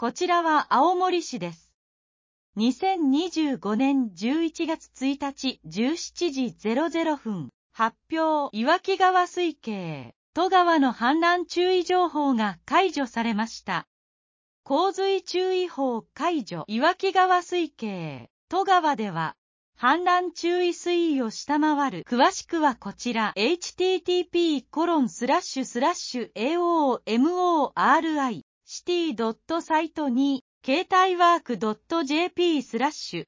こちらは青森市です。2025年11月1日17時00分、発表、岩木川水系、戸川の氾濫注意情報が解除されました。洪水注意報解除、岩木川水系、戸川では、氾濫注意水位を下回る。詳しくはこちら、http://aomori city.site に、携帯ワーク .jp/